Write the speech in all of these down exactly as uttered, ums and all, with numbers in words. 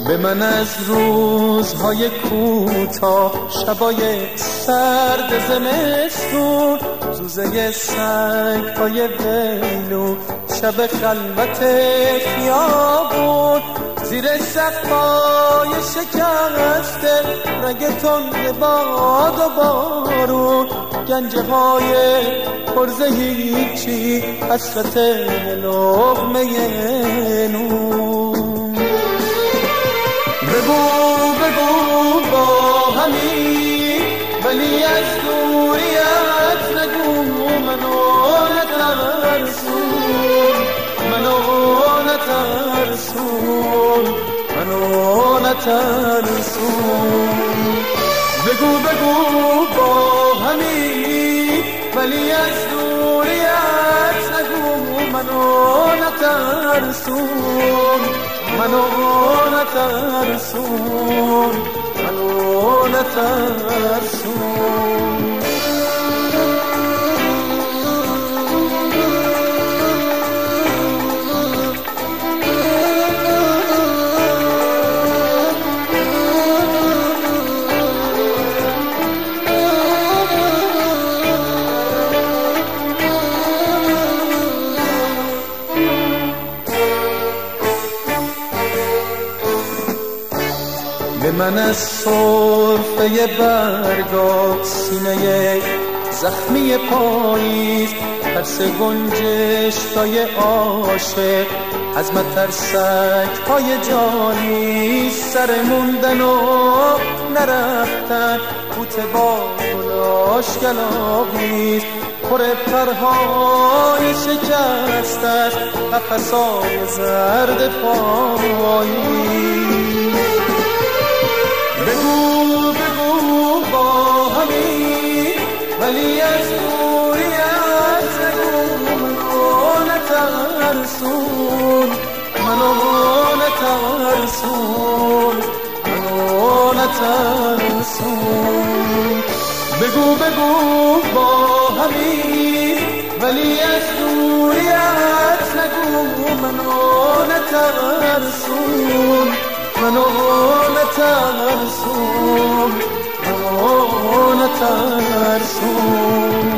به من از روزهای کوتاه، شبای سرد زمستون، زوزه سنگ‌های ویلو، شب خلوت خیابون، زیر سقف‌های شکسته رگ تند باد و بارون، گنجه‌های پرز هیچی، حسرت لقمه نون. بگو بگو با همی، ولی از دوریت نگو منو نترسون، منو نترسون، منو نترسون. بگو بگو با همی، ولی از دوریت نگو منو نترسون، منو نترسون، منو نترسون. به من از سرفه برگا، سینه زخمی پاییز، ترس گنجشکای عاشق، از مترسک های جانی، سر موندن و نرفتن، بوت با گلاش گلاویز، پر پرهای شکست است، قفسای زرد پاییز. بگو بگو با همی، ولی از دوریت نگو منو نترسون، منو نترسون، منو نترسون. بگو بگو با همی، ولی از دوریت نگو منو نترسون، منو نترسون، منو نترسون.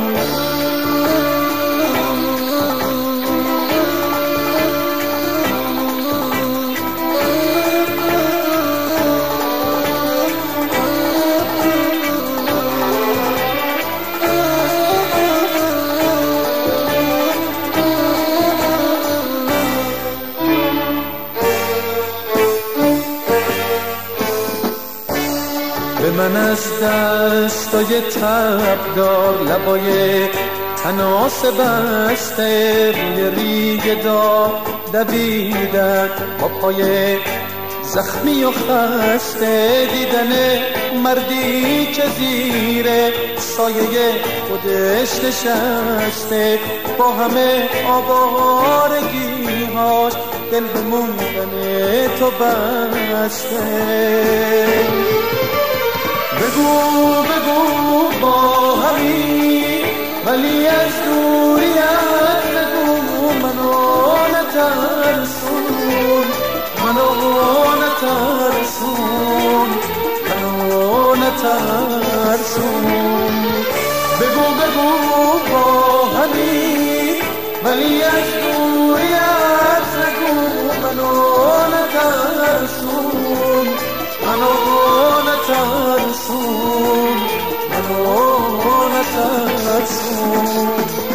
به من از دستای تبدار، لبای تناس بسته، روی ریگ دار دویدن، با پای زخمی و خسته، دیدن مردی که زیر سایه خودش نشسته، با همه آوارگی‌هاش دل به موندن تو بسته. بگو بگو با همی، ولی از دوریت نگو منو نترسون، منو نترسون، منو نترسون. بگو بگو با همی، ولی از دوریت نگو منو نترسون، منو نترسون، منو نترسون.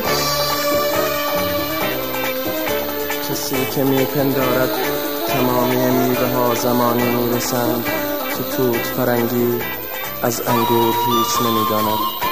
کسی که میپندارد تمامی میوه ها زمانی میرسند، که توت فرنگی از انگور هیچ نمیداند.